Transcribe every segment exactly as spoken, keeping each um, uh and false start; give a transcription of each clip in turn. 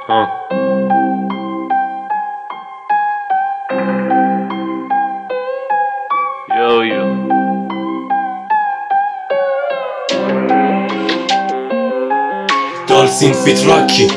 Huh. Yo, yo. Dalsin Fitraki.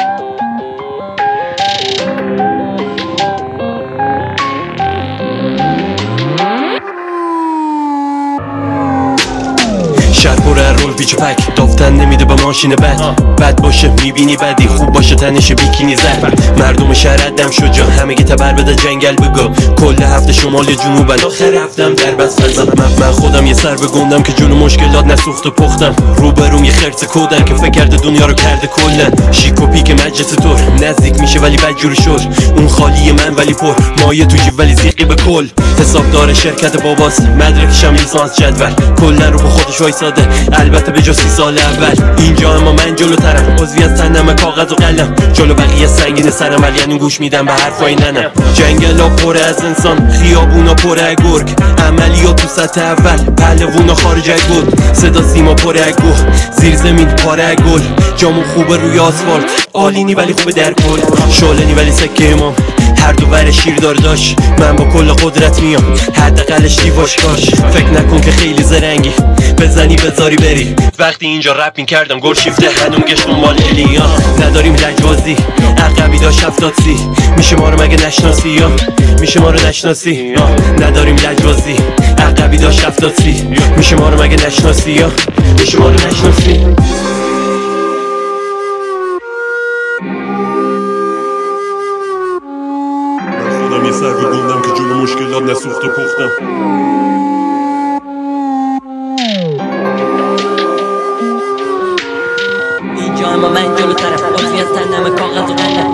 شهر پر رول پیچ و پک دافتن نمیده به ماشین بد بد باشه میبینی بدی خوب باشه تنش بیکینی زد مردم شهر دم شد جا همه گه تبر بده جنگل بگو کل هفته شمال جنوب آخر هفتم در بس فضل من خودم یه سر بگندم که جون مشکلات نسوخت و پختم روبروم یه خرس کودن که فکر کرده دنیا رو کرده کلن شیک و پیک مجلس طور نزدیک میشه ولی بدجور شد اون خالی من ولی پر مایه تو جیب ولی زیقی به کل حسابدار شرکت باباست مدرکشم لیسانس جدول کلا رو به خودش وایساده البته به جز سی سال اول اینجا اما من جلوترم عضوی از تنم کاغذ و قلم جلو بقیه سنگین سرم ولی هنوز گوش میدم به حرفای ننم جنگلا پر از انسان خیابونا پر از گرگ عملیات تو سطح اول پهلوونا خارج از گل صدا سیما پر از گوه زیر زمین پاره از گل جامون خوبه روی آسفالت عالینی ولی خوبه در کل شالنی ولی سکه امام هر دو ور شیر داره داشت من با کل قدرت میام حداقلش دیواش کاش فکر نکن که خیلی زرنگی بزنی بذاری بری وقتی اینجا رپ میکردم گل شیفته هنوم گشت دنبال الیا نداریم لجبازی عقبی داشت هفتاد سی میشه ما رو مگه نشناسی یا میشه ما رو نشناسی نداریم لجبازی عقبی داشت هفتاد سی میشه ما رو مگه نشناسی یا میشه ما رو نشناسی یه سر بگندم که جون مشکلات نسوخت و پختم اینجا اما من جلو طرف عضوی از تنم کاغذ و قلم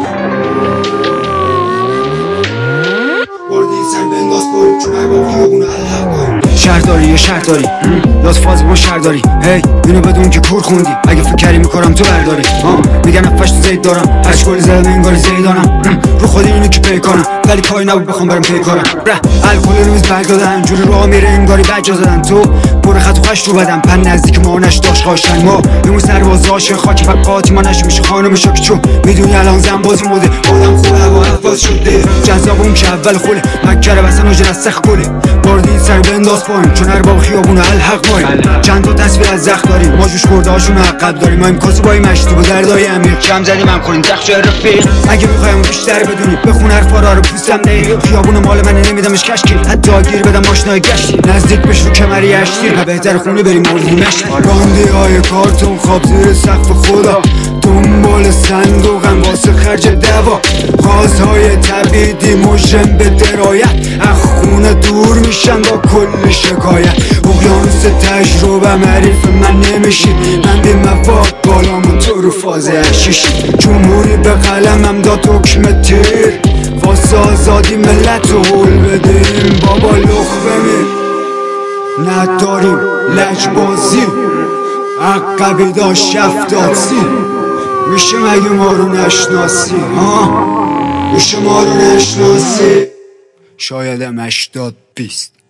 شهرداری یا شهرداری لاس فاز با شهرداری هی اینو بدون که کور خوندی اگه فکر کردی میکنم تو برداری میگن افش تو زید دارم هشت گل زدم انگاری زیدانم رو خودی اینو که پی کنم ولی کاری نبود بخوام برم پی کنم الکل روز برگ دادن جوری راه میره انگاری بجا زدن تو پر خط و خش رو بدم پن نزدیک ما نش داشت خاشن ما بمون سرباز عاشق خاک فقاتی ما نش میشه خانم شوک چون میدونی الان زن بازی موده آدم خوبه و افواز شده جذاب اون که اول خوله مکره بسن و جرس سخت گله باردی سر بنداز پایین چون هر باب خیابون الحق ماییم چند تا تصویر از زخم داریم ما جوش کرده هاشون عقب داریم ما امکاسی با این مشتی با دردای امیر کم زدیم هم کنیم زخ شهر رفیق اگه میخوایم بیشتر بدونی بخون حرفا رو پوستم نه خیابون مال من نمیدمش کشکی حتی گیر بدم ماشینای گشتی نزدیک بش رو کمری اشتیر و بهتر خونه بریم مردی مشتی راندی های کارتون خواب زیر سقف خدا دنبال صندوقم واسه خرج دوا غازهای تبیدی مجرم به درایت از خونه دور میشن با کل شکایت اقیانوس تجربه معریف من نمیشی من بی مفاد بالامون تو رو فاز اشیشی جمهوری به قلمم داد حکم تیر واسه آزادی ملت رو حول بدیم بابا لخ بمیر نداریم لجبازی عقبی داشت هفتاد سی میشه مگه ما رو نشناسی ها میشه ما رو نشناسی شایدم هشتاد بیست